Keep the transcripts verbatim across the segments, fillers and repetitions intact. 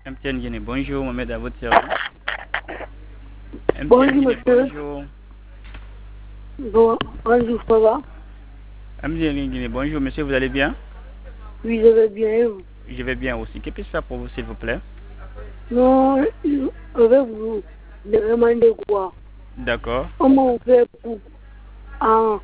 M T N Guinée, bonjour, Mohamed à votre service. M T N Bonjour, Guinée, monsieur. bonjour. Bon, bonjour, ça va? M T N Guinée, bonjour, monsieur, vous allez bien? Oui, je vais bien. Et vous? Je vais bien aussi. Que puis-je faire pour vous, s'il vous plaît? Non, je vais vous demander quoi? D'accord. Comment on fait pour... Ah,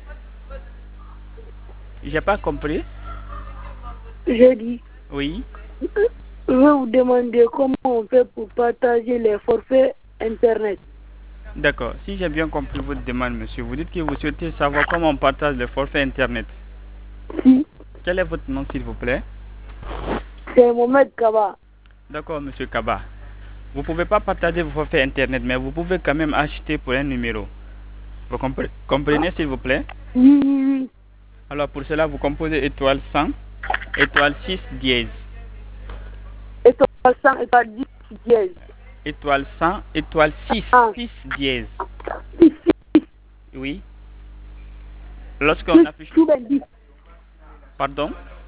J'ai pas compris. j'ai dit, Oui. je vais vous demander comment on fait pour partager les forfaits Internet. D'accord. Si j'ai bien compris votre demande, monsieur, vous dites que vous souhaitez savoir comment on partage le forfait Internet. Si, Quel est votre nom, s'il vous plaît? c'est Mohamed Kaba. D'accord, monsieur Kaba. Vous ne pouvez pas partager vos forfaits Internet, mais vous pouvez quand même acheter pour un numéro. Vous compre- comprenez, s'il vous plaît? Oui, oui, oui. Alors, pour cela, vous composez étoile cent, étoile six dièse. Étoile cent, étoile dix, dièse. Étoile cent, étoile six, Ah, six dièse. six, Oui. Lorsqu'on six, affiche... six, dix, Pardon?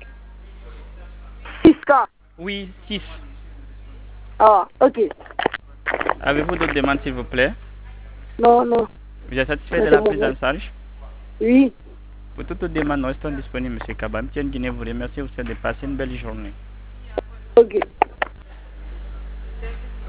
six K. Oui, six. Ah, ok. Avez-vous d'autres demandes, s'il vous plaît? Non, non. Vous êtes satisfait Mais de c'est la prise en Mohamed. charge? Oui, Pour toutes les demandes, nous restons disponibles, monsieur Kaba. M T N Guinée vous remercie aussi de passer une belle journée. ok.